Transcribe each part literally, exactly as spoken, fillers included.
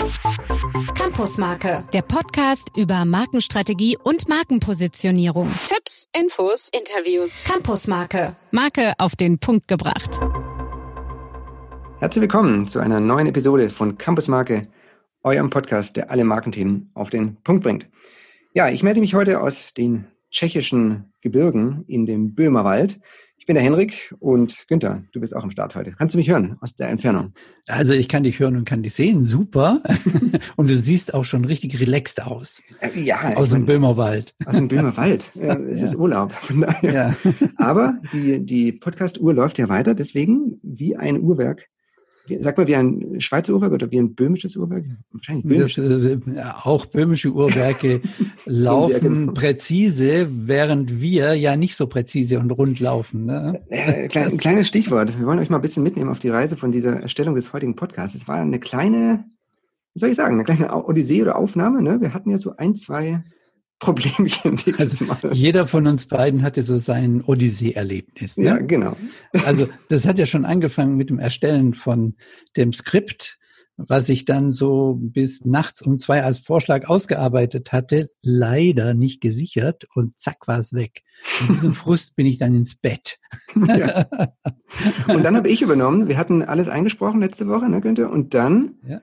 Campusmarke, der Podcast über Markenstrategie und Markenpositionierung. Tipps, Infos, Interviews. Campusmarke, Marke auf den Punkt gebracht. Herzlich willkommen zu einer neuen Episode von Campusmarke, eurem Podcast, der alle Markenthemen auf den Punkt bringt. Ja, ich melde mich heute aus den tschechischen Gebirgen in dem Böhmerwald. Ich bin der Henrik und Günther, du bist auch am Start heute. Kannst du mich hören aus der Entfernung? Also ich kann dich hören und kann dich sehen, super. Und du siehst auch schon richtig relaxed aus. Äh, ja. Aus dem Böhmerwald. Aus dem Böhmerwald. Ja, es ja. ist Urlaub, von daher. Ja. Aber die, die Podcast-Uhr läuft ja weiter, deswegen wie ein Uhrwerk. Wie, sag mal, wie ein Schweizer Uhrwerk oder wie ein böhmisches Uhrwerk? Wahrscheinlich böhmisches. Das, äh, auch böhmische Uhrwerke laufen präzise, während wir ja nicht so präzise und rund laufen. Ne? Äh, klein, ein kleines Stichwort. Wir wollen euch mal ein bisschen mitnehmen auf die Reise von dieser Erstellung des heutigen Podcasts. Es war eine kleine, wie soll ich sagen, eine kleine Odyssee oder Aufnahme. Ne? Wir hatten ja so ein, zwei Problemchen dieses Mal. Also jeder von uns beiden hatte so sein Odyssee-Erlebnis. Ne? Ja, genau. Also das hat ja schon angefangen mit dem Erstellen von dem Skript, was ich dann so bis nachts um zwei als Vorschlag ausgearbeitet hatte, leider nicht gesichert und zack war es weg. In diesem Frust bin ich dann ins Bett. Ja. Und dann habe ich übernommen. Wir hatten alles eingesprochen letzte Woche, ne, Günther? Und dann ja.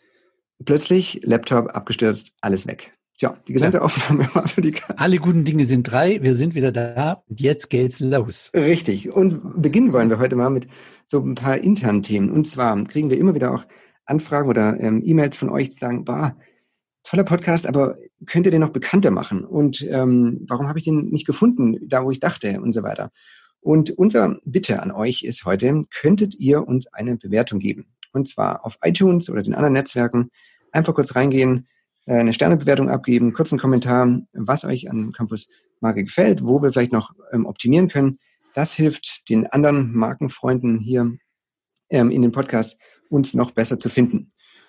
plötzlich Laptop abgestürzt, alles weg. Ja, die gesamte ja. Aufnahme war für die Katz. Alle guten Dinge sind drei, wir sind wieder da und jetzt geht's los. Richtig. Und beginnen wollen wir heute mal mit so ein paar internen Themen. Und zwar kriegen wir immer wieder auch Anfragen oder ähm, E-Mails von euch, die sagen, bah, toller Podcast, aber könnt ihr den noch bekannter machen? Und ähm, warum habe ich den nicht gefunden, da wo ich dachte und so weiter? Und unsere Bitte an euch ist heute, könntet ihr uns eine Bewertung geben? Und zwar auf iTunes oder den anderen Netzwerken. Einfach kurz reingehen, eine Sternebewertung abgeben, kurzen Kommentar, was euch an Campusmarke gefällt, wo wir vielleicht noch ähm, optimieren können. Das hilft den anderen Markenfreunden hier ähm, in dem Podcast, uns noch besser zu finden.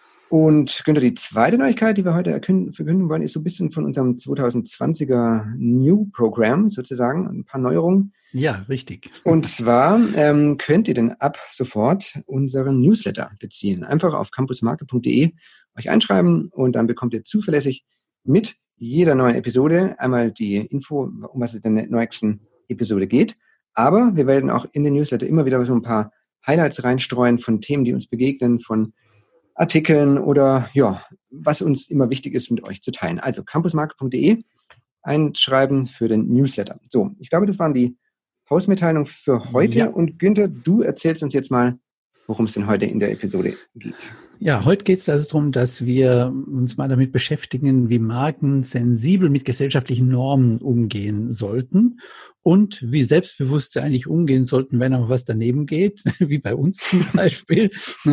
Und Günther, die zweite Neuigkeit, die wir heute erkünden, verkünden wollen, ist so ein bisschen von unserem zwanzig zwanziger New Program sozusagen, ein paar Neuerungen. Ja, richtig. Und zwar ähm, könnt ihr denn ab sofort unseren Newsletter beziehen. Einfach auf campusmarke punkt de euch einschreiben und dann bekommt ihr zuverlässig mit jeder neuen Episode einmal die Info, um was es in der neuesten Episode geht. Aber wir werden auch in den Newsletter immer wieder so ein paar Highlights reinstreuen von Themen, die uns begegnen, von Artikeln oder ja, was uns immer wichtig ist, mit euch zu teilen. Also campusmarke punkt de einschreiben für den Newsletter. So, ich glaube, das waren die Hausmitteilungen für heute. Ja. Und Günther, du erzählst uns jetzt mal, worum es denn heute in der Episode geht. Ja, heute geht es also darum, dass wir uns mal damit beschäftigen, wie Marken sensibel mit gesellschaftlichen Normen umgehen sollten und wie selbstbewusst sie eigentlich umgehen sollten, wenn auch was daneben geht, wie bei uns zum Beispiel.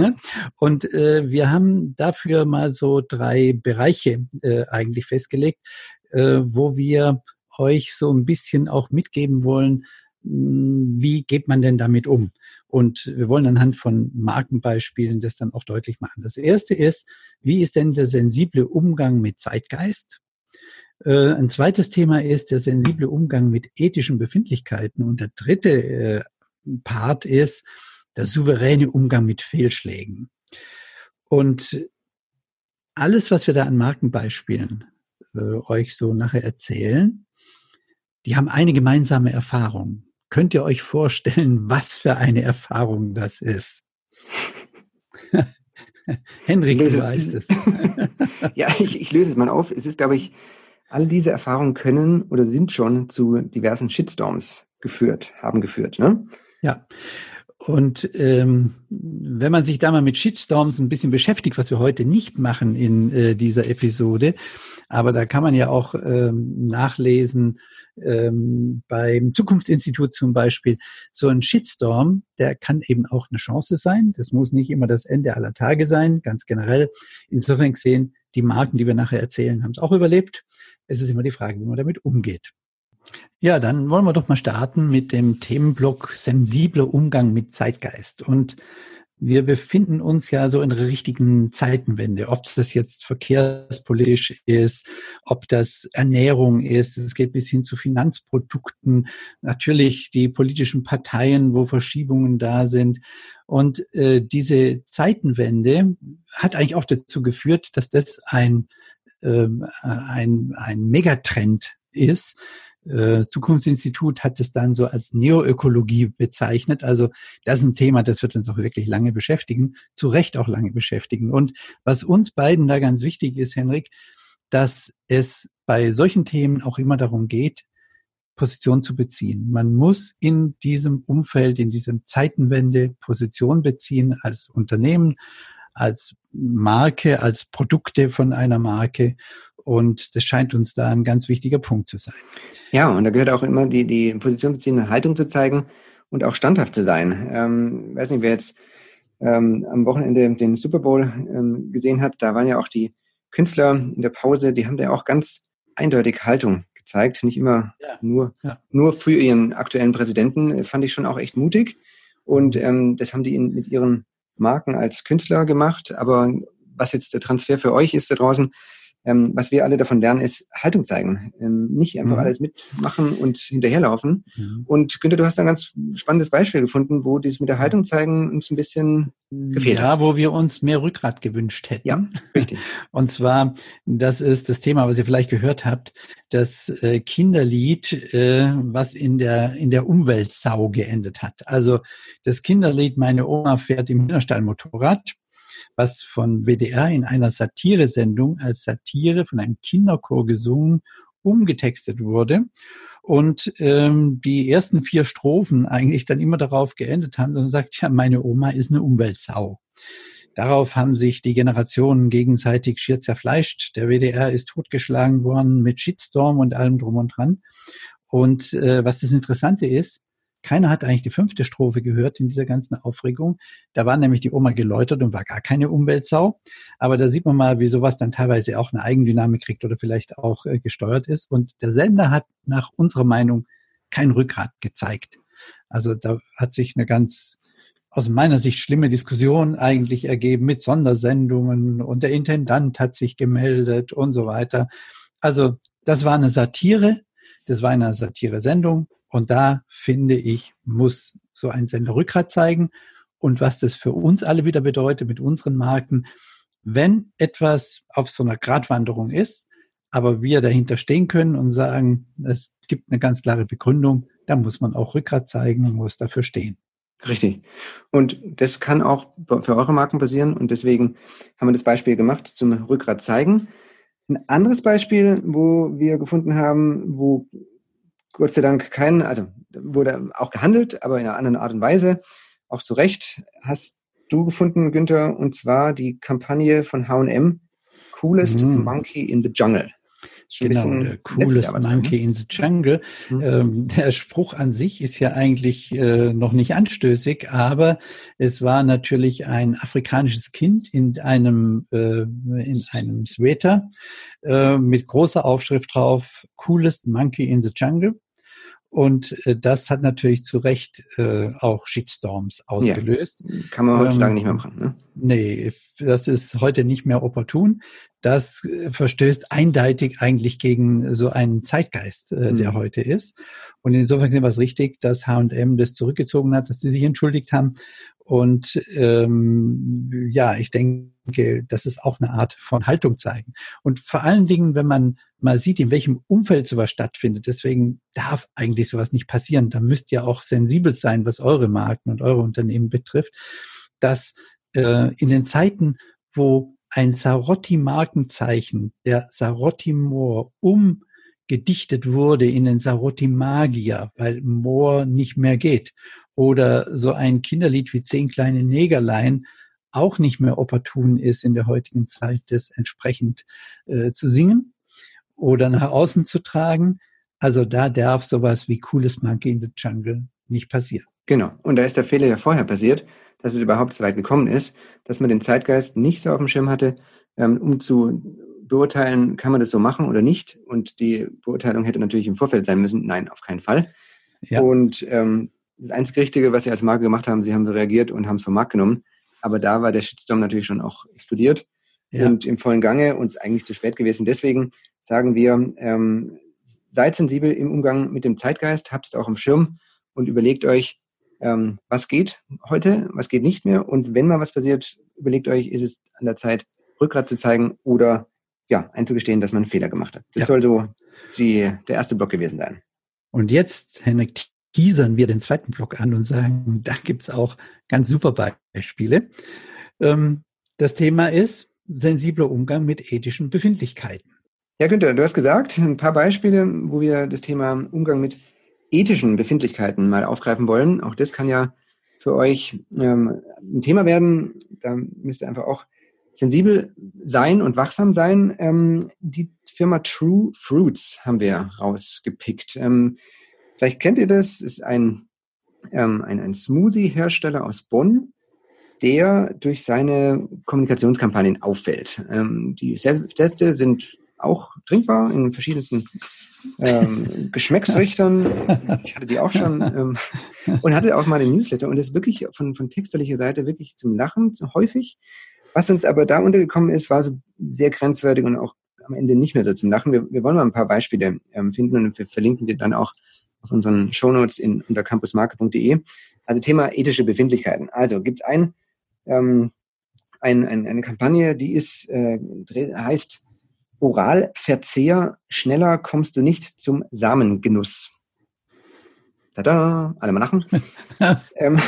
Und äh, wir haben dafür mal so drei Bereiche äh, eigentlich festgelegt, äh, wo wir euch so ein bisschen auch mitgeben wollen, wie geht man denn damit um? Und wir wollen anhand von Markenbeispielen das dann auch deutlich machen. Das erste ist, wie ist denn der sensible Umgang mit Zeitgeist? Äh, ein zweites Thema ist der sensible Umgang mit ethischen Befindlichkeiten. Und der dritte äh, Part ist der souveräne Umgang mit Fehlschlägen. Und alles, was wir da an Markenbeispielen äh, euch so nachher erzählen, die haben eine gemeinsame Erfahrung. Könnt ihr euch vorstellen, was für eine Erfahrung das ist? Henrik, du weißt es. Ja, ich, ich löse es mal auf. Es ist, glaube ich, all diese Erfahrungen können oder sind schon zu diversen Shitstorms geführt, haben geführt, ne? Ja. Und ähm, wenn man sich da mal mit Shitstorms ein bisschen beschäftigt, was wir heute nicht machen in äh, dieser Episode, aber da kann man ja auch ähm, nachlesen, ähm, beim Zukunftsinstitut zum Beispiel, so ein Shitstorm, der kann eben auch eine Chance sein. Das muss nicht immer das Ende aller Tage sein, ganz generell. Insofern gesehen, die Marken, die wir nachher erzählen, haben es auch überlebt. Es ist immer die Frage, wie man damit umgeht. Ja, dann wollen wir doch mal starten mit dem Themenblock sensibler Umgang mit Zeitgeist. Und wir befinden uns ja so in der richtigen Zeitenwende, ob das jetzt verkehrspolitisch ist, ob das Ernährung ist, es geht bis hin zu Finanzprodukten, natürlich die politischen Parteien, wo Verschiebungen da sind. Und äh, diese Zeitenwende hat eigentlich auch dazu geführt, dass das ein, äh, ein, ein Megatrend ist. Äh, Zukunftsinstitut hat es dann so als Neoökologie bezeichnet. Also das ist ein Thema, das wird uns auch wirklich lange beschäftigen, zu Recht auch lange beschäftigen. Und was uns beiden da ganz wichtig ist, Henrik, dass es bei solchen Themen auch immer darum geht, Position zu beziehen. Man muss in diesem Umfeld, in diesem Zeitenwende Position beziehen als Unternehmen, als Marke, als Produkte von einer Marke. Und das scheint uns da ein ganz wichtiger Punkt zu sein. Ja, und da gehört auch immer die, die Position beziehen, eine Haltung zu zeigen und auch standhaft zu sein. Ähm, weiß nicht, wer jetzt ähm, am Wochenende den Super Bowl ähm, gesehen hat, da waren ja auch die Künstler in der Pause, die haben da auch ganz eindeutig Haltung gezeigt. Nicht immer ja. nur, ja. nur für ihren aktuellen Präsidenten, fand ich schon auch echt mutig. Und ähm, das haben die in, mit ihren Marken als Künstler gemacht. Aber was jetzt der Transfer für euch ist da draußen, Ähm, was wir alle davon lernen, ist Haltung zeigen. Ähm, nicht einfach mhm. alles mitmachen und hinterherlaufen. Mhm. Und Günther, du hast ein ganz spannendes Beispiel gefunden, wo dieses mit der Haltung zeigen uns ein bisschen gefehlt ja, hat. Ja, wo wir uns mehr Rückgrat gewünscht hätten. Ja, richtig. Und zwar, das ist das Thema, was ihr vielleicht gehört habt, das äh, Kinderlied, äh, was in der in der Umweltsau geendet hat. Also das Kinderlied Meine Oma fährt im Hühnerstall Motorrad, was von W D R in einer Satiresendung als Satire von einem Kinderchor gesungen, umgetextet wurde und ähm, die ersten vier Strophen eigentlich dann immer darauf geendet haben und sagt, ja, meine Oma ist eine Umweltsau. Darauf haben sich die Generationen gegenseitig schier zerfleischt. Der W D R ist totgeschlagen worden mit Shitstorm und allem drum und dran. Und äh, was das Interessante ist, keiner hat eigentlich die fünfte Strophe gehört in dieser ganzen Aufregung. Da war nämlich die Oma geläutert und war gar keine Umweltsau. Aber da sieht man mal, wie sowas dann teilweise auch eine Eigendynamik kriegt oder vielleicht auch äh, gesteuert ist. Und der Sender hat nach unserer Meinung kein Rückgrat gezeigt. Also da hat sich eine ganz, aus meiner Sicht, schlimme Diskussion eigentlich ergeben mit Sondersendungen und der Intendant hat sich gemeldet und so weiter. Also das war eine Satire, das war eine Satire-Sendung. Und da, finde ich, muss so ein Sender Rückgrat zeigen. Und was das für uns alle wieder bedeutet mit unseren Marken, wenn etwas auf so einer Gratwanderung ist, aber wir dahinter stehen können und sagen, es gibt eine ganz klare Begründung, dann muss man auch Rückgrat zeigen und muss dafür stehen. Richtig. Und das kann auch für eure Marken passieren. Und deswegen haben wir das Beispiel gemacht zum Rückgrat zeigen. Ein anderes Beispiel, wo wir gefunden haben, wo Gott sei Dank kein, also wurde auch gehandelt, aber in einer anderen Art und Weise, auch zu Recht, hast du gefunden, Günther, und zwar die Kampagne von H und M, Coolest mm. Monkey in the Jungle. Genau, der Coolest Monkey in the Jungle. Mhm. Ähm, der Spruch an sich ist ja eigentlich äh, noch nicht anstößig, aber es war natürlich ein afrikanisches Kind in einem äh, in einem Sweater äh, mit großer Aufschrift drauf, Coolest Monkey in the Jungle. Und äh, das hat natürlich zu Recht äh, auch Shitstorms ausgelöst. Ja, kann man heutzutage ähm, nicht mehr machen, ne? Nee, das ist heute nicht mehr opportun. Das äh, verstößt eindeutig eigentlich gegen so einen Zeitgeist, äh, mhm. der heute ist. Und insofern war es richtig, dass H und M das zurückgezogen hat, dass sie sich entschuldigt haben. Und ähm, ja, ich denke, das ist auch eine Art von Haltung zeigen. Und vor allen Dingen, wenn man mal sieht, in welchem Umfeld sowas stattfindet, deswegen darf eigentlich sowas nicht passieren. Da müsst ihr auch sensibel sein, was eure Marken und eure Unternehmen betrifft, dass äh, in den Zeiten, wo ein Sarotti-Markenzeichen, der Sarotti-Moor, umgedichtet wurde in den Sarotti-Magier, weil Moor nicht mehr geht, oder so ein Kinderlied wie Zehn kleine Negerlein auch nicht mehr opportun ist in der heutigen Zeit, das entsprechend äh, zu singen oder nach außen zu tragen. Also da darf sowas wie Coolest Monkey in the Jungle nicht passieren. Genau. Und da ist der Fehler ja vorher passiert, dass es überhaupt so weit gekommen ist, dass man den Zeitgeist nicht so auf dem Schirm hatte, ähm, um zu beurteilen, kann man das so machen oder nicht. Und die Beurteilung hätte natürlich im Vorfeld sein müssen. Nein, auf keinen Fall. Ja. Und ähm, das einzige Richtige, was sie als Marke gemacht haben, sie haben so reagiert und haben es vom Markt genommen. aber da war der Shitstorm natürlich schon auch explodiert ja. und im vollen Gange und eigentlich zu spät gewesen. Deswegen sagen wir, ähm, seid sensibel im Umgang mit dem Zeitgeist, habt es auch im Schirm und überlegt euch, ähm, was geht heute, was geht nicht mehr. Und wenn mal was passiert, überlegt euch, ist es an der Zeit, Rückgrat zu zeigen oder ja, einzugestehen, dass man einen Fehler gemacht hat. Das ja. soll so die, der erste Block gewesen sein. Und jetzt, Henrik, teasern wir den zweiten Block an und sagen, da gibt's auch ganz super Beispiele. Ähm, das Thema ist sensibler Umgang mit ethischen Befindlichkeiten. Ja, Günther, du hast gesagt, ein paar Beispiele, wo wir das Thema Umgang mit ethischen Befindlichkeiten mal aufgreifen wollen. Auch das kann ja für euch ähm, ein Thema werden. Da müsst ihr einfach auch sensibel sein und wachsam sein. Ähm, die Firma True Fruits haben wir rausgepickt. Ähm, vielleicht kennt ihr das. Ist ein, ähm, ein, ein Smoothie-Hersteller aus Bonn, der durch seine Kommunikationskampagnen auffällt. Ähm, die Säfte sind auch trinkbar in verschiedensten ähm, Geschmacksrichtern. Ich hatte die auch schon ähm, und hatte auch mal einen Newsletter und das ist wirklich von, von textlicher Seite wirklich zum Lachen häufig. Was uns aber da untergekommen ist, war so sehr grenzwertig und auch am Ende nicht mehr so zum Lachen. Wir, wir wollen mal ein paar Beispiele ähm, finden und wir verlinken die dann auch auf unseren Shownotes in, unter campusmarke punkt de. Also Thema ethische Befindlichkeiten. Also gibt es ein, ähm, ein, ein, eine Kampagne, die ist äh, heißt Oralverzehr, schneller kommst du nicht zum Samengenuss. Tada, alle mal lachen. ähm,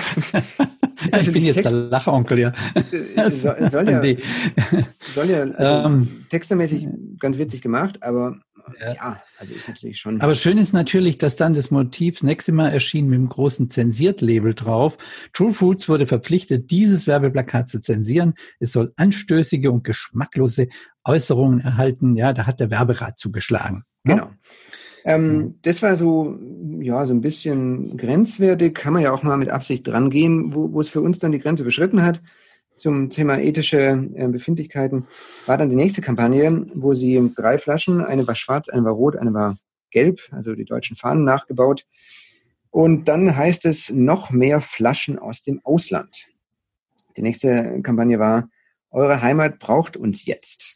ich bin jetzt Text, der Lacheronkel, ja. soll, soll ja, soll ja also ähm, textermäßig ganz witzig gemacht, aber ja. ja, also ist natürlich schon... Aber schön ist natürlich, dass dann das Motiv das nächste Mal erschien mit dem großen Zensiert-Label drauf. True Fruits wurde verpflichtet, dieses Werbeplakat zu zensieren. Es soll anstößige und geschmacklose Äußerungen erhalten. Ja, da hat der Werberat zugeschlagen. Genau. Ja? Ähm, das war so, ja, so ein bisschen grenzwertig, kann man ja auch mal mit Absicht dran gehen, wo, wo es für uns dann die Grenze überschritten hat. Zum Thema ethische äh, Befindlichkeiten war dann die nächste Kampagne, wo sie drei Flaschen, eine war schwarz, eine war rot, eine war gelb, also die deutschen Fahnen nachgebaut. Und dann heißt es noch mehr Flaschen aus dem Ausland. Die nächste Kampagne war, eure Heimat braucht uns jetzt.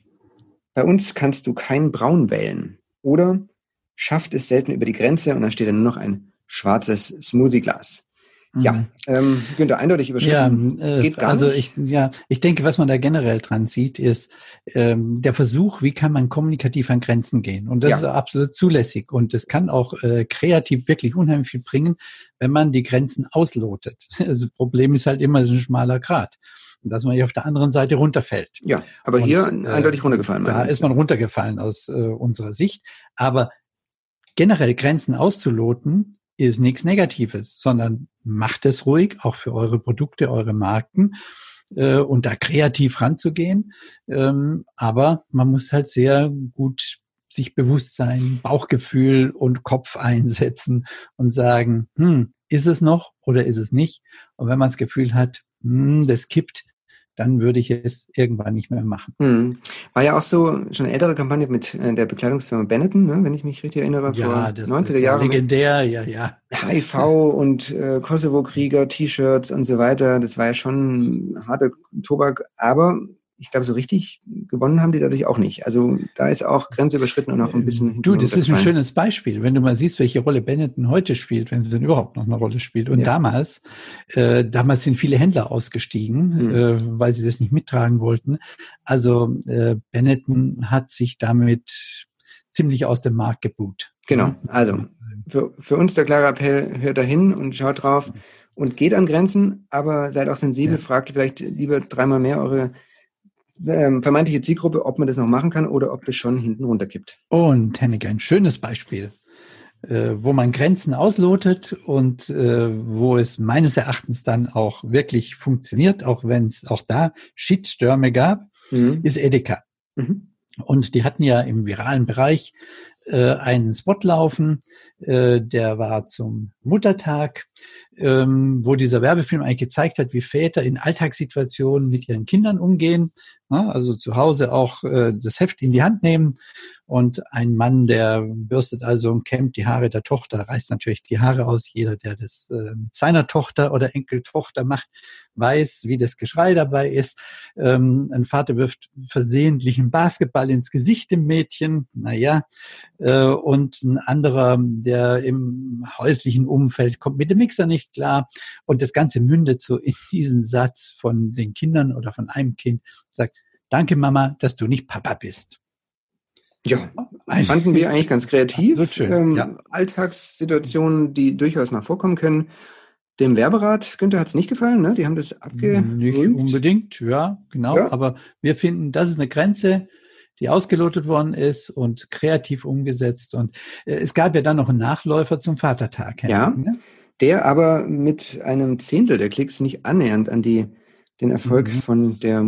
Bei uns kannst du kein Braun wählen. Oder schafft es selten über die Grenze und dann steht da nur noch ein schwarzes Smoothie-Glas. Ja, ähm, Günther, eindeutig überschritten. Ja, äh, Geht gar also nicht. ich, ja, ich denke, was man da generell dran sieht, ist ähm, der Versuch, wie kann man kommunikativ an Grenzen gehen. Und das ja. ist absolut zulässig. Und es kann auch äh, kreativ wirklich unheimlich viel bringen, wenn man die Grenzen auslotet. Also das Problem ist halt immer, es ist ein schmaler Grat. Und dass man hier auf der anderen Seite runterfällt. Ja, aber und, hier äh, eindeutig runtergefallen. Da ist man runtergefallen aus äh, unserer Sicht. Aber generell Grenzen auszuloten, ist nichts Negatives, sondern macht es ruhig, auch für eure Produkte, eure Marken, äh, und da kreativ ranzugehen. Ähm, aber man muss halt sehr gut sich bewusst sein, Bauchgefühl und Kopf einsetzen und sagen, hm, ist es noch oder ist es nicht? Und wenn man das Gefühl hat, hm, das kippt, dann würde ich es irgendwann nicht mehr machen. Hm. War ja auch so schon eine ältere Kampagne mit äh, der Bekleidungsfirma Benetton, ne, wenn ich mich richtig erinnere, ja, vor das neunziger ist ja Jahren. Legendär, ja, ja. H I V und äh, Kosovo-Krieger, T-Shirts und so weiter. Das war ja schon harter Tobak, aber ich glaube, so richtig gewonnen haben die dadurch auch nicht. Also da ist auch Grenze überschritten und auch ein bisschen... Du, das ist ein schönes Beispiel. Wenn du mal siehst, welche Rolle Benetton heute spielt, wenn sie denn überhaupt noch eine Rolle spielt. Und ja. damals, äh, damals sind viele Händler ausgestiegen, mhm. äh, weil sie das nicht mittragen wollten. Also äh, Benetton hat sich damit ziemlich aus dem Markt geboot. Genau, also für, für uns der klare Appell, hört da hin und schaut drauf und geht an Grenzen, aber seid auch sensibel, ja. fragt vielleicht lieber dreimal mehr eure Ähm, vermeintliche Zielgruppe, ob man das noch machen kann oder ob das schon hinten runterkippt. Und Henning, ein schönes Beispiel, äh, wo man Grenzen auslotet und äh, wo es meines Erachtens dann auch wirklich funktioniert, auch wenn es auch da Shitstürme gab, mhm. ist Edeka. Mhm. Und die hatten ja im viralen Bereich äh, einen Spot laufen, äh, der war zum Muttertag. ähm, wo dieser Werbefilm eigentlich gezeigt hat, wie Väter in Alltagssituationen mit ihren Kindern umgehen. Ja, also zu Hause auch äh, das Heft in die Hand nehmen. Und ein Mann, der bürstet also und kämmt die Haare der Tochter, reißt natürlich die Haare aus. Jeder, der das äh, mit seiner Tochter oder Enkeltochter macht, weiß, wie das Geschrei dabei ist. Ähm, ein Vater wirft versehentlich einen Basketball ins Gesicht dem Mädchen. Naja, äh, und ein anderer, der im häuslichen Umfeld kommt mit dem Mixer nicht klar. Und das Ganze mündet so in diesen Satz von den Kindern oder von einem Kind, sagt: Danke, Mama, dass du nicht Papa bist. Ja, fanden wir eigentlich ganz kreativ. Schön, ähm, ja. Alltagssituationen, die durchaus mal vorkommen können. Dem Werberat, Günther, hat es nicht gefallen, ne? Die haben das abgerügt. Nicht unbedingt, ja, genau. Ja. Aber wir finden, das ist eine Grenze, die ausgelotet worden ist und kreativ umgesetzt. Und äh, es gab ja dann noch einen Nachläufer zum Vatertag. Ja, ne? Der aber mit einem Zehntel der Klicks nicht annähernd an die den Erfolg mhm. von der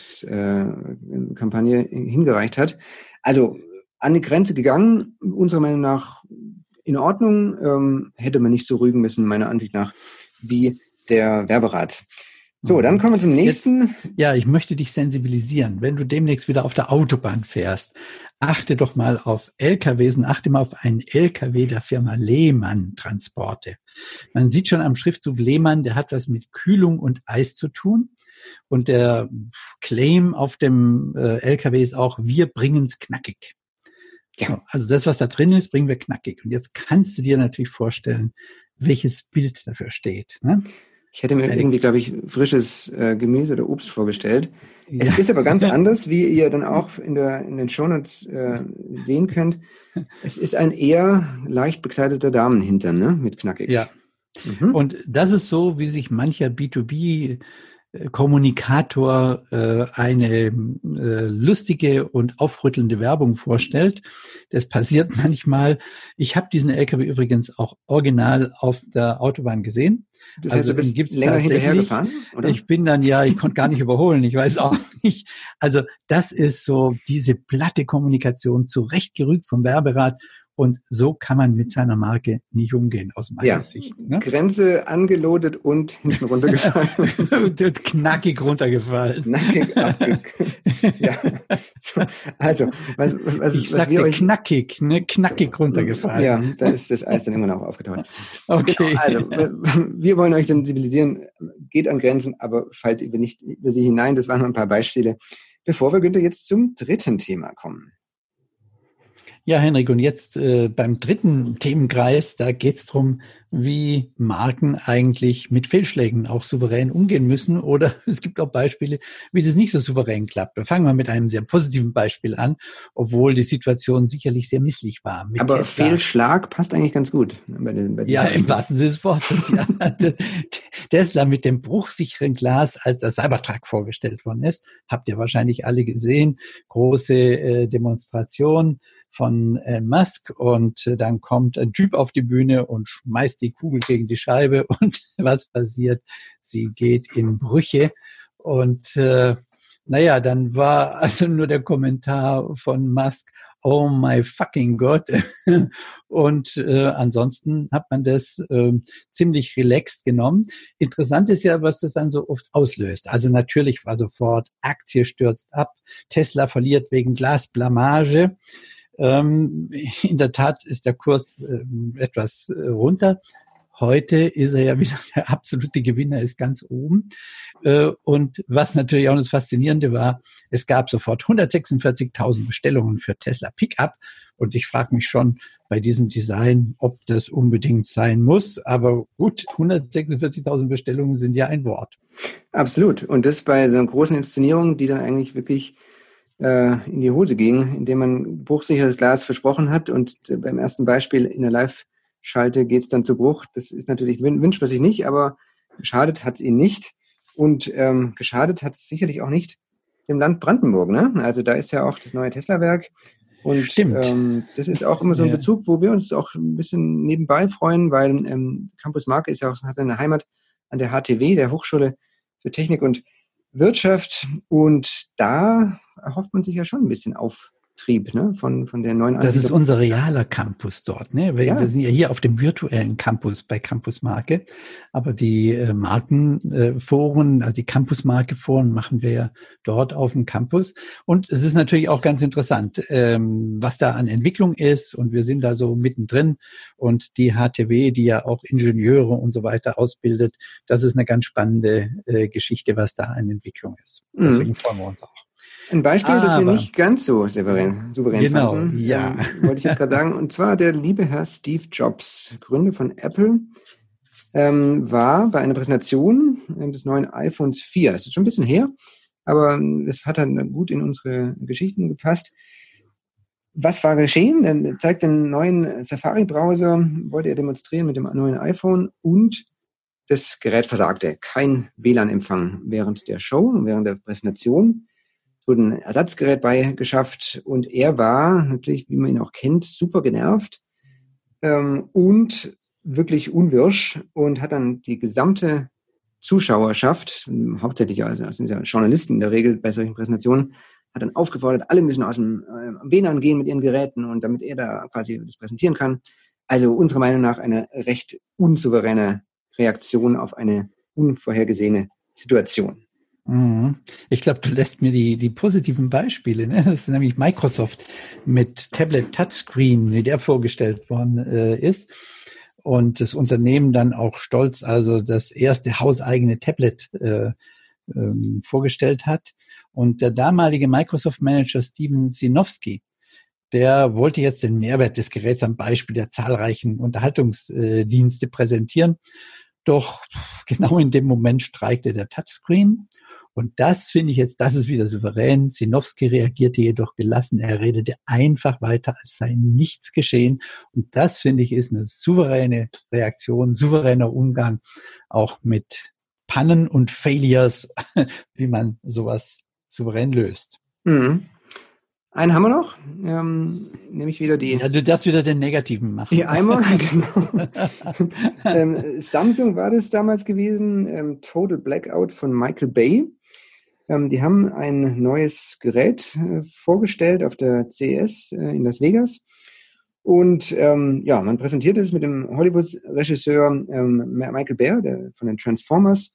Muttertagskampagne äh, hingereicht hat. Also an die Grenze gegangen, unserer Meinung nach in Ordnung, ähm, hätte man nicht so rügen müssen, meiner Ansicht nach, wie der Werberat. So, dann kommen wir zum nächsten. Jetzt, ja, ich möchte dich sensibilisieren. Wenn du demnächst wieder auf der Autobahn fährst, achte doch mal auf L K Ws und achte mal auf einen L K W der Firma Lehmann Transporte. Man sieht schon am Schriftzug Lehmann, der hat was mit Kühlung und Eis zu tun. Und der Claim auf dem äh, L K W ist auch: Wir bringen's knackig. Ja. Also das, was da drin ist, bringen wir knackig. Und jetzt kannst du dir natürlich vorstellen, welches Bild dafür steht. Ne? Ich hätte mir irgendwie, glaube ich, frisches äh, Gemüse oder Obst vorgestellt. Ja. Es ist aber ganz anders, wie ihr dann auch in, der, in den Shownotes äh, sehen könnt. Es ist ein eher leicht bekleideter Damenhintern, ne? Mit knackig. Ja. Mhm. Und das ist so, wie sich mancher B zwei B Kommunikator äh, eine äh, lustige und aufrüttelnde Werbung vorstellt. Das passiert manchmal. Ich habe diesen L K W übrigens auch original auf der Autobahn gesehen. Das heißt, also du bist gibt's länger hinterher gefahren, oder? Ich bin dann ja, ich konnte gar nicht überholen, ich weiß auch nicht. Also das ist so diese platte Kommunikation, zurechtgerückt vom Werberat. Und so kann man mit seiner Marke nicht umgehen, aus meiner ja, Sicht. Ne? Grenze angelodet und hinten runtergefallen. Knackig runtergefallen. Knackig abge... ja. Also, was, was, ich was sagte wir euch... knackig, ne? Knackig runtergefallen. Ja, da ist das Eis dann irgendwann auch aufgetaucht. Okay. Genau, also, wir wollen euch sensibilisieren, geht an Grenzen, aber fallt über nicht über sie hinein. Das waren nur ein paar Beispiele. Bevor wir, Günther, jetzt zum dritten Thema kommen. Ja, Henrik, und jetzt äh, beim dritten Themenkreis, da geht's drum, wie Marken eigentlich mit Fehlschlägen auch souverän umgehen müssen. Oder es gibt auch Beispiele, wie das nicht so souverän klappt. Wir fangen mal mit einem sehr positiven Beispiel an, obwohl die Situation sicherlich sehr misslich war. Mit Aber Tesla. Fehlschlag passt eigentlich ganz gut. Bei den, bei ja, im wahrsten Sinne des Wortes. Ja. Tesla mit dem bruchsicheren Glas, als der Cybertruck vorgestellt worden ist, habt ihr wahrscheinlich alle gesehen. Große äh, Demonstration von Elon Musk, und äh, dann kommt ein Typ auf die Bühne und schmeißt die Kugel gegen die Scheibe, und was passiert? Sie geht in Brüche, und äh, naja, dann war also nur der Kommentar von Musk: Oh my fucking God. Und äh, ansonsten hat man das äh, ziemlich relaxed genommen. Interessant ist ja, was das dann so oft auslöst. Also natürlich war sofort, Aktie stürzt ab, Tesla verliert wegen Glasblamage. Ähm, in der Tat ist der Kurs äh, etwas äh, runter. Heute ist er ja wieder der absolute Gewinner, ist ganz oben. Äh, und was natürlich auch das Faszinierende war, es gab sofort hundertsechsundvierzigtausend Bestellungen für Tesla Pickup. Und ich frage mich schon bei diesem Design, ob das unbedingt sein muss. Aber gut, hundertsechsundvierzigtausend Bestellungen sind ja ein Wort. Absolut. Und das bei so einer großen Inszenierung, die dann eigentlich wirklich in die Hose ging, indem man bruchsicheres Glas versprochen hat, und beim ersten Beispiel in der Live-Schalte geht es dann zu Bruch. Das ist natürlich, wünscht man sich nicht, aber geschadet hat es ihnen nicht, und ähm, geschadet hat es sicherlich auch nicht dem Land Brandenburg. Ne? Also da ist ja auch das neue Tesla-Werk, und ähm, das ist auch immer so ein ja. Bezug, wo wir uns auch ein bisschen nebenbei freuen, weil ähm, Campus Marke ist ja auch, hat seine Heimat an der H T W, der Hochschule für Technik und Wirtschaft, und da erhofft man sich ja schon ein bisschen auf, Betrieb, ne? Von, von der neuen Das ist unser realer Campus dort, ne? Wir, ja. wir sind ja hier auf dem virtuellen Campus bei Campus Marke, aber die äh, Markenforen, äh, also die Campus-Marke-Foren machen wir ja dort auf dem Campus. Und es ist natürlich auch ganz interessant, ähm, was da an Entwicklung ist. Und wir sind da so mittendrin. Und die H T W, die ja auch Ingenieure und so weiter ausbildet, das ist eine ganz spannende äh, Geschichte, was da an Entwicklung ist. Deswegen mhm. freuen wir uns auch. Ein Beispiel, Aber, das wir nicht ganz so souverän, souverän genau, fanden, ja. ähm, wollte ich jetzt gerade sagen. Und zwar der liebe Herr Steve Jobs, Gründer von Apple, ähm, war bei einer Präsentation ähm, des neuen iPhones vier. Es ist schon ein bisschen her, aber es hat dann gut in unsere Geschichten gepasst. Was war geschehen? Er zeigt den neuen Safari-Browser, wollte er demonstrieren mit dem neuen iPhone und das Gerät versagte. Kein W L A N-Empfang während der Show, während der Präsentation. Wurde ein Ersatzgerät beigeschafft und er war natürlich, wie man ihn auch kennt, super genervt ähm, und wirklich unwirsch und hat dann die gesamte Zuschauerschaft, hauptsächlich also sind ja Journalisten in der Regel bei solchen Präsentationen, hat dann aufgefordert, alle müssen aus dem äh, W L A N gehen mit ihren Geräten und damit er da quasi das präsentieren kann. Also unserer Meinung nach eine recht unsouveräne Reaktion auf eine unvorhergesehene Situation. Ich glaube, du lässt mir die, die positiven Beispiele, ne? Das ist nämlich Microsoft mit Tablet Touchscreen, wie der vorgestellt worden äh, ist. Und das Unternehmen dann auch stolz, also das erste hauseigene Tablet äh, ähm, vorgestellt hat. Und der damalige Microsoft-Manager Steven Sinofsky, der wollte jetzt den Mehrwert des Geräts am Beispiel der zahlreichen Unterhaltungsdienste präsentieren. Doch genau in dem Moment streikte der Touchscreen. Und das finde ich jetzt, das ist wieder souverän. Sinofsky reagierte jedoch gelassen. Er redete einfach weiter, als sei nichts geschehen. Und das, finde ich, ist eine souveräne Reaktion, souveräner Umgang auch mit Pannen und Failures, wie man sowas souverän löst. Mhm. Einen haben wir noch, ähm, nämlich wieder die... Ja, du darfst wieder den Negativen machen. Die Eimer, genau. ähm, Samsung war das damals gewesen, ähm, Total Blackout von Michael Bay. Ähm, die haben ein neues Gerät äh, vorgestellt auf der C E S äh, in Las Vegas. Und ähm, ja, man präsentiert es mit dem Hollywood-Regisseur ähm, Michael Bay, der von den Transformers.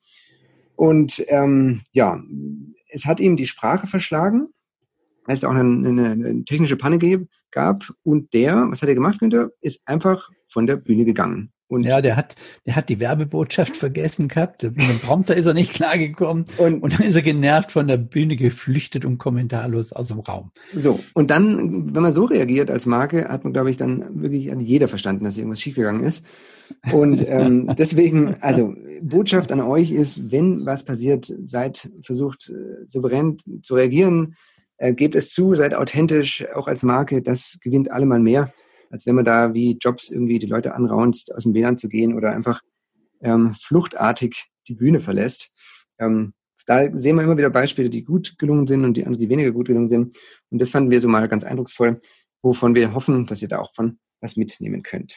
Und ähm, ja, es hat ihm die Sprache verschlagen, als es auch eine, eine, eine technische Panne gab. Und der, was hat er gemacht, Günther, ist einfach von der Bühne gegangen. Und ja, der hat, der hat die Werbebotschaft vergessen gehabt. Mit dem Prompter ist er nicht klargekommen. Und, und dann ist er genervt von der Bühne geflüchtet und kommentarlos aus dem Raum. So. Und dann, wenn man so reagiert als Marke, hat man, glaube ich, dann wirklich an jeder verstanden, dass irgendwas schiefgegangen ist. Und ähm, deswegen, also Botschaft an euch ist, wenn was passiert, seid versucht, äh, souverän zu reagieren. Äh, gebt es zu, seid authentisch, auch als Marke. Das gewinnt allemal mehr, als wenn man da wie Jobs irgendwie die Leute anraunzt, aus dem W L A N zu gehen oder einfach ähm, fluchtartig die Bühne verlässt. Ähm, da sehen wir immer wieder Beispiele, die gut gelungen sind und die andere, die weniger gut gelungen sind. Und das fanden wir so mal ganz eindrucksvoll, wovon wir hoffen, dass ihr da auch von was mitnehmen könnt.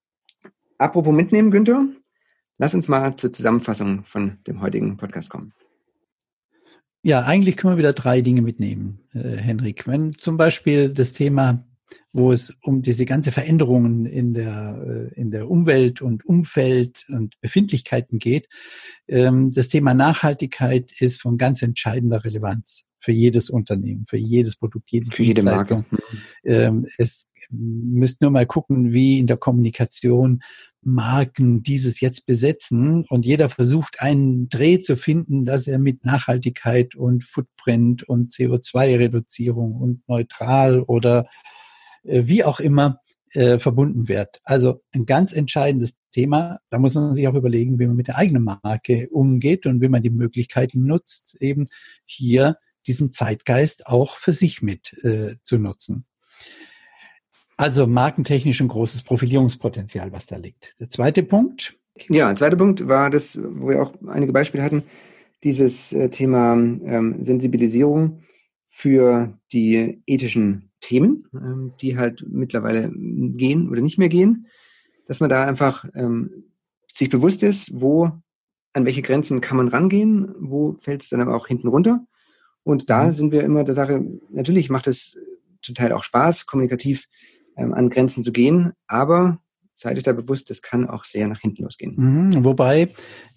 Apropos mitnehmen, Günther, lass uns mal zur Zusammenfassung von dem heutigen Podcast kommen. Ja, eigentlich können wir wieder drei Dinge mitnehmen, äh, Henrik. Wenn zum Beispiel das Thema, wo es um diese ganze Veränderungen in der, in der Umwelt und Umfeld und Befindlichkeiten geht. Das Thema Nachhaltigkeit ist von ganz entscheidender Relevanz für jedes Unternehmen, für jedes Produkt, jede für jede Marke. Es müsst nur mal gucken, wie in der Kommunikation Marken dieses jetzt besetzen und jeder versucht, einen Dreh zu finden, dass er mit Nachhaltigkeit und Footprint und C O zwei Reduzierung und neutral oder wie auch immer äh, verbunden wird. Also ein ganz entscheidendes Thema. Da muss man sich auch überlegen, wie man mit der eigenen Marke umgeht und wie man die Möglichkeiten nutzt, eben hier diesen Zeitgeist auch für sich mit äh, zu nutzen. Also markentechnisch ein großes Profilierungspotenzial, was da liegt. Der zweite Punkt. Ja, der zweite Punkt war das, wo wir auch einige Beispiele hatten, dieses äh, Thema ähm, Sensibilisierung für die ethischen Themen, ähm, die halt mittlerweile gehen oder nicht mehr gehen, dass man da einfach ähm, sich bewusst ist, wo, an welche Grenzen kann man rangehen, wo fällt es dann aber auch hinten runter. Und da mhm. sind wir immer der Sache, natürlich macht es zum Teil auch Spaß, kommunikativ ähm, an Grenzen zu gehen, aber seid euch da bewusst, das kann auch sehr nach hinten losgehen. Mhm, wobei,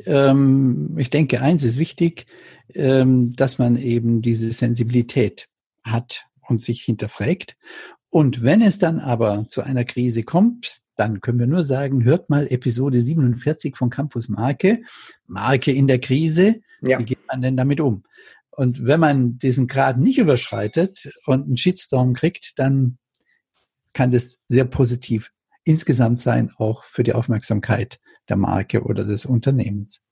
ähm, ich denke, eins ist wichtig, ähm, dass man eben diese Sensibilität hat und sich hinterfragt. Und wenn es dann aber zu einer Krise kommt, dann können wir nur sagen, hört mal Episode siebenundvierzig von Campus Marke, Marke in der Krise, ja. Wie geht man denn damit um? Und wenn man diesen Grad nicht überschreitet und einen Shitstorm kriegt, dann kann das sehr positiv insgesamt sein, auch für die Aufmerksamkeit der Marke oder des Unternehmens.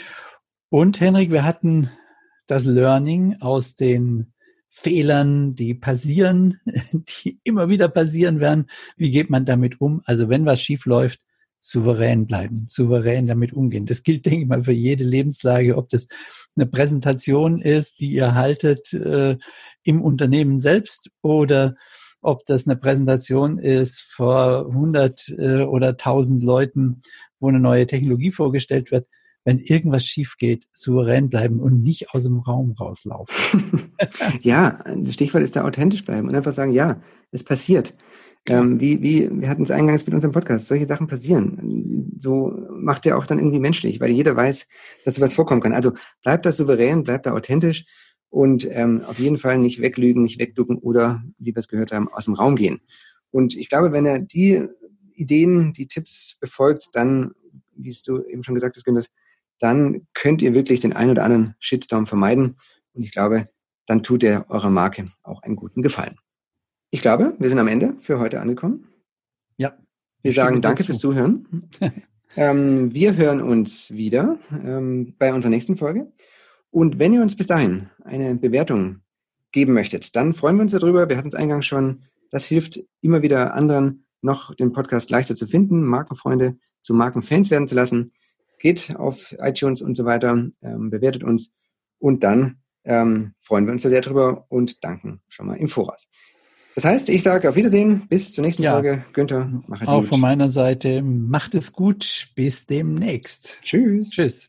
Und Henrik, wir hatten das Learning aus den Fehlern, die passieren, die immer wieder passieren werden. Wie geht man damit um? Also wenn was schief läuft, souverän bleiben, souverän damit umgehen. Das gilt, denke ich mal, für jede Lebenslage, ob das eine Präsentation ist, die ihr haltet äh, im Unternehmen selbst oder ob das eine Präsentation ist vor hundert äh, oder tausend Leuten, wo eine neue Technologie vorgestellt wird. Wenn irgendwas schief geht, souverän bleiben und nicht aus dem Raum rauslaufen. Ja, Stichwort ist da authentisch bleiben und einfach sagen, ja, es passiert. Ähm, wie, wie, wir hatten es eingangs mit unserem Podcast, solche Sachen passieren. So macht er auch dann irgendwie menschlich, weil jeder weiß, dass sowas vorkommen kann. Also bleibt da souverän, bleibt da authentisch und ähm, auf jeden Fall nicht weglügen, nicht wegducken oder, wie wir es gehört haben, aus dem Raum gehen. Und ich glaube, wenn er die Ideen, die Tipps befolgt, dann, wie es du eben schon gesagt hast, Günther, dann könnt ihr wirklich den einen oder anderen Shitstorm vermeiden. Und ich glaube, dann tut er eurer Marke auch einen guten Gefallen. Ich glaube, wir sind am Ende für heute angekommen. Ja. Wir sagen danke fürs Zuhören. ähm, wir hören uns wieder ähm, bei unserer nächsten Folge. Und wenn ihr uns bis dahin eine Bewertung geben möchtet, dann freuen wir uns darüber. Wir hatten es eingangs schon. Das hilft immer wieder anderen, noch den Podcast leichter zu finden, Markenfreunde zu Markenfans werden zu lassen. Geht auf iTunes und so weiter, ähm, bewertet uns und dann ähm, freuen wir uns da sehr drüber und danken schon mal im Voraus. Das heißt, ich sage auf Wiedersehen, bis zur nächsten ja. Folge. Günther, mach es gut. Auch von meiner Seite, macht es gut, bis demnächst. Tschüss. Tschüss.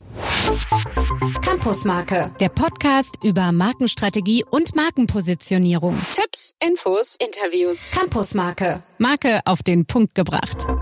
Campus Marke, der Podcast über Markenstrategie und Markenpositionierung. Tipps, Infos, Interviews. Campus Marke, Marke auf den Punkt gebracht.